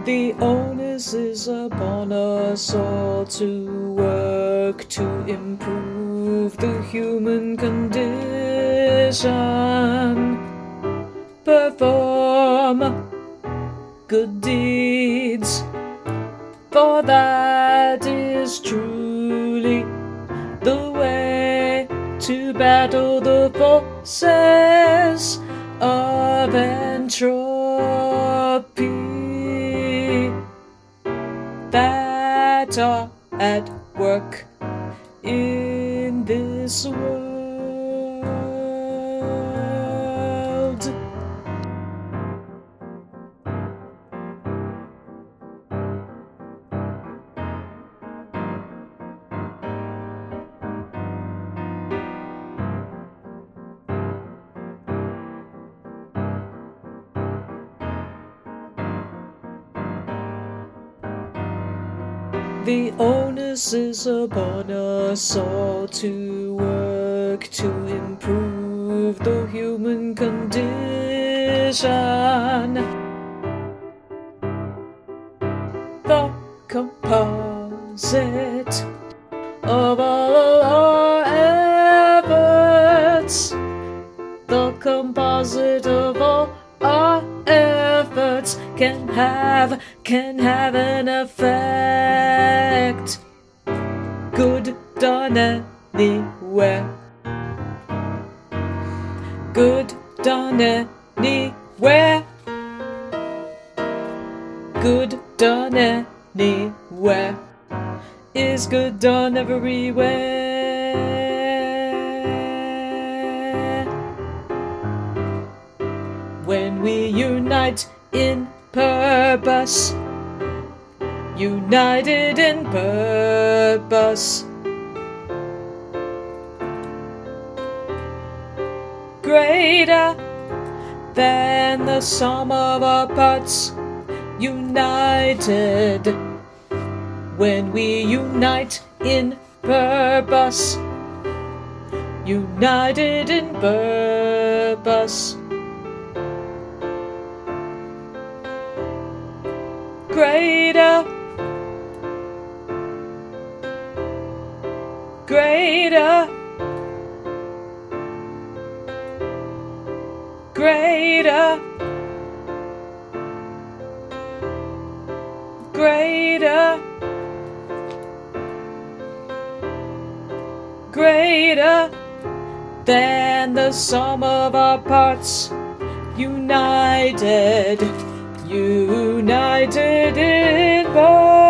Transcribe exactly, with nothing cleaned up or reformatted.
The onus is upon us all to work to improve the human condition. Perform good deeds, for that is truly the way to battle the forces of entropy that are at work in this world. The onus is upon us all to work to improve the human condition. The composite of all our efforts, the composite of all our efforts can have, can have an effect. Good done anywhere. Good done anywhere. Good done anywhere is good done everywhere. When we unite in purpose, united in purpose, greater than the sum of our parts, united. When we unite in purpose, united in purpose, greater, greater, greater, greater, greater than the sum of our parts, united, united in purpose.